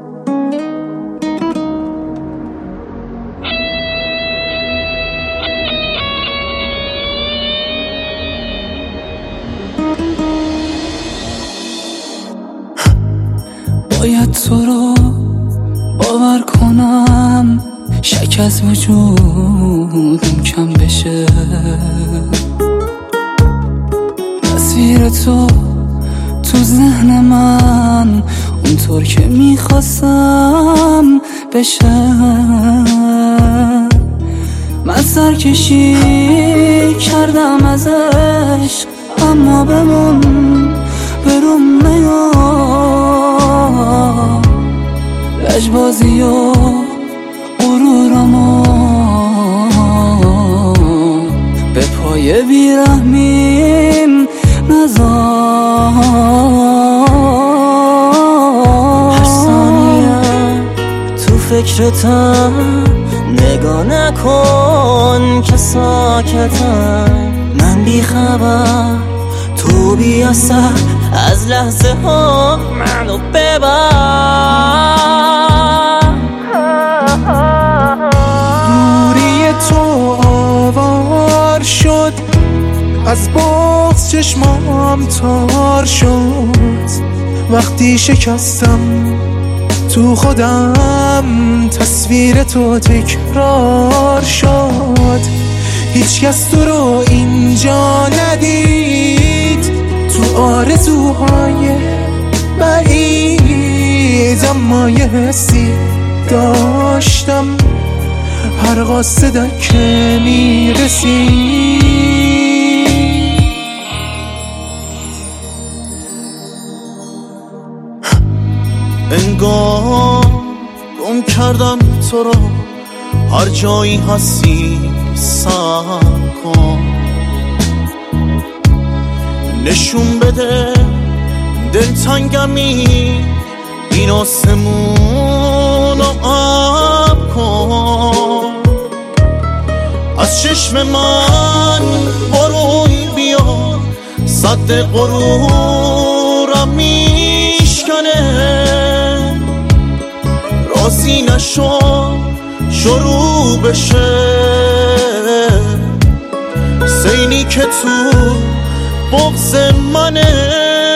باید تو رو باور کنم، شک از وجودم کم بشه. تصویر تو ذهن من اونطور که میخواستم بشه. من سرکشی کردم ازش، اما بمون بروم نیا. لجبازی و غرورمو به پای بیرحمیم نذار. هر ثانیه تو فکرتم، نگاه نکن که ساکتم. من بی خبر تو بی اثر، از لحظه ها منو ببر. دوری تو آوار شد، از بغض چشمام تار شد. وقتی شکستم تو خودم، تصویر تو تکرار شد. هیچکس تو رو اینجا ندید، تو آرزوهای بعید. اما یه حسی داشتم، هر قاصدک که میرسید. انگار گم کردم تو رو، هر جایی هستی سر کن. نشون بده دلتنگمی، این آسمون رو آب کن. از چشم من بارون بیا، سد غرورم میشکنه. راضی نشو شروع بشه، سینی که تو بغض منه.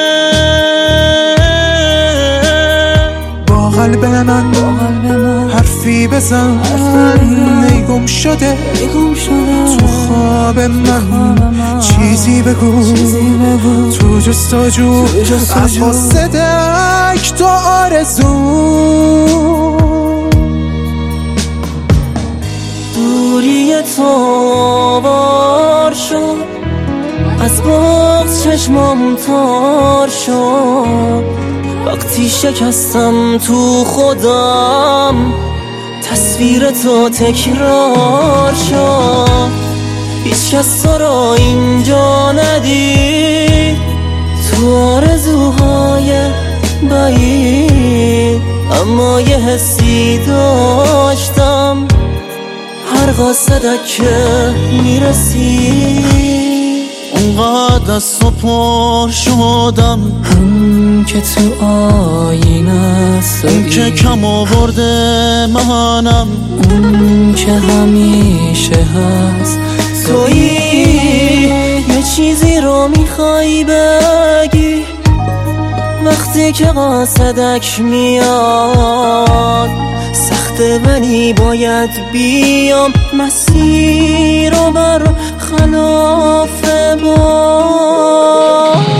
با قلب من حرفی بزن، ای گم شده تو خواب من. چیزی بگو تو جستجو، از قاصدک تو آرزو. دوری تو آوار شد، از بغض چشمام تار شد. وقتی شکستم تو خودم، تصویر تو تکرار شد. هیچکس تو را اینجا ندید، تو آرزوهای بعید. اما یه حسی داشتم، هر قاصدک که میرسید. اونقدر از تو پر شدم، هم که تو آینه اون که کم آورده منم، اون که همیشه هست تویی. یه چیزی رو میخوای بگی، وقتی که قاصدک میاد سخته ولی باید بیام. مسیر رو بر خلاف با